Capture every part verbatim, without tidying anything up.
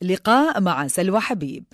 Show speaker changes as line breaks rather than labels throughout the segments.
لقاء مع سلوى حبيب.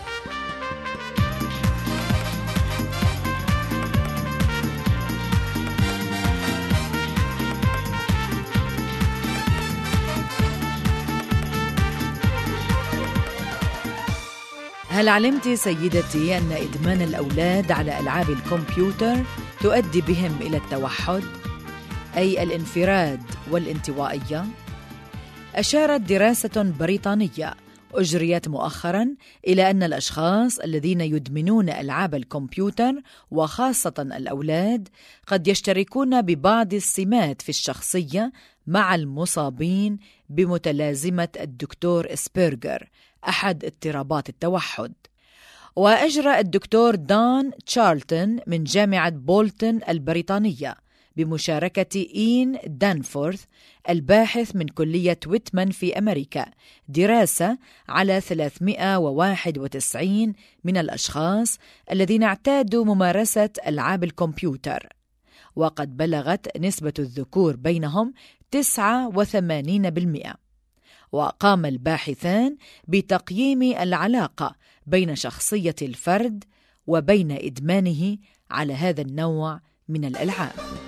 هل علمت سيدتي أن إدمان الأولاد على ألعاب الكمبيوتر تؤدي بهم إلى التوحد، أي الانفراد والانطوائية؟ أشارت دراسة بريطانية أجريت مؤخراً إلى أن الأشخاص الذين يدمنون ألعاب الكمبيوتر وخاصة الأولاد قد يشتركون ببعض السمات في الشخصية مع المصابين بمتلازمة الدكتور إسبرغر، أحد اضطرابات التوحد. وأجرى الدكتور دان تشارلتون من جامعة بولتون البريطانية بمشاركة إين دانفورث الباحث من كلية ويتمان في أمريكا دراسة على ثلاثمائة وواحد وتسعين من الأشخاص الذين اعتادوا ممارسة ألعاب الكمبيوتر، وقد بلغت نسبة الذكور بينهم تسعة وثمانين بالمئة. وقام الباحثان بتقييم العلاقة بين شخصية الفرد وبين إدمانه على هذا النوع من الألعاب.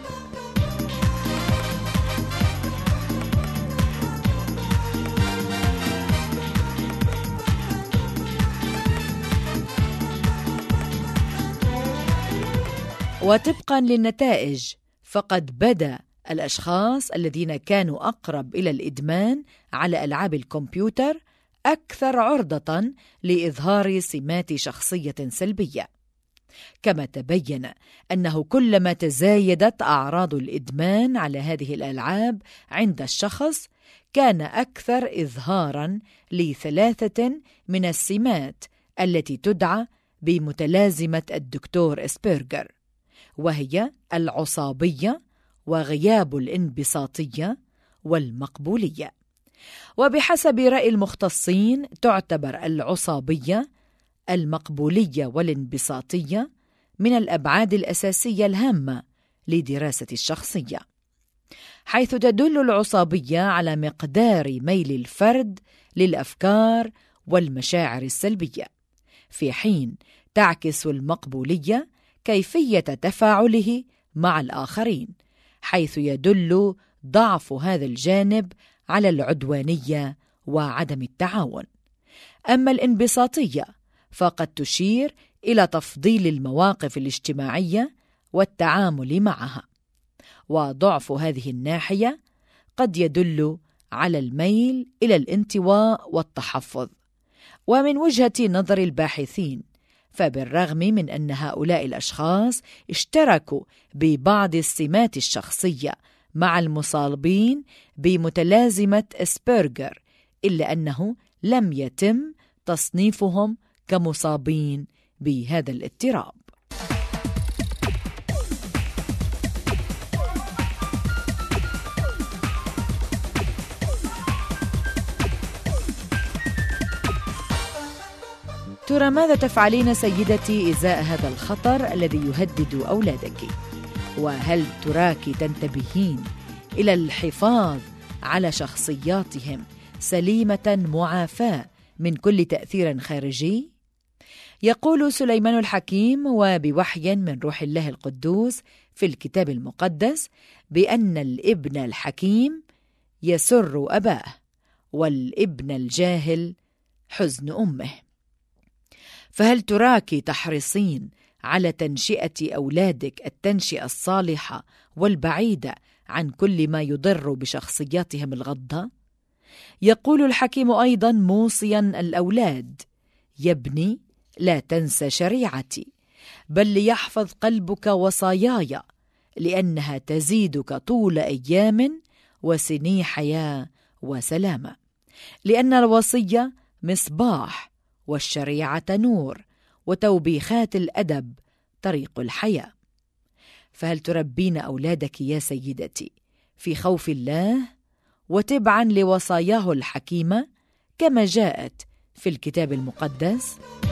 وطبقاً للنتائج فقد بدا الأشخاص الذين كانوا أقرب إلى الإدمان على ألعاب الكمبيوتر أكثر عرضة لإظهار سمات شخصية سلبية، كما تبين أنه كلما تزايدت أعراض الإدمان على هذه الألعاب عند الشخص كان أكثر إظهاراً لثلاثة من السمات التي تدعى بمتلازمة الدكتور إسبرغر، وهي العصابية وغياب الانبساطية والمقبولية. وبحسب رأي المختصين تعتبر العصابية، المقبولية والانبساطية من الأبعاد الأساسية الهامة لدراسة الشخصية، حيث تدل العصابية على مقدار ميل الفرد للأفكار والمشاعر السلبية، في حين تعكس المقبولية كيفية تفاعله مع الآخرين، حيث يدل ضعف هذا الجانب على العدوانية وعدم التعاون. أما الانبساطية فقد تشير إلى تفضيل المواقف الاجتماعية والتعامل معها، وضعف هذه الناحية قد يدل على الميل إلى الانطواء والتحفظ. ومن وجهة نظر الباحثين فبالرغم من أن هؤلاء الأشخاص اشتركوا ببعض السمات الشخصية مع المصابين بمتلازمة إسبرغر، إلا أنه لم يتم تصنيفهم كمصابين بهذا الاضطراب. ترى ماذا تفعلين سيدتي إزاء هذا الخطر الذي يهدد أولادك؟ وهل تراك تنتبهين إلى الحفاظ على شخصياتهم سليمة معافاة من كل تأثير خارجي؟ يقول سليمان الحكيم وبوحي من روح الله القدوس في الكتاب المقدس بأن الابن الحكيم يسر أباه، والابن الجاهل حزن أمه. فهل تراك تحرصين على تنشئة أولادك التنشئة الصالحة والبعيدة عن كل ما يضر بشخصياتهم الغضة؟ يقول الحكيم أيضا موصيا الأولاد: يا ابني لا تنسى شريعتي، بل ليحفظ قلبك وصاياي، لأنها تزيدك طول أيام وسني حياة وسلامة. لأن الوصية مصباح، والشريعة نور، وتوبيخات الأدب طريق الحياة. فهل تربين أولادك يا سيدتي في خوف الله وتبعا لوصاياه الحكيمة كما جاءت في الكتاب المقدس؟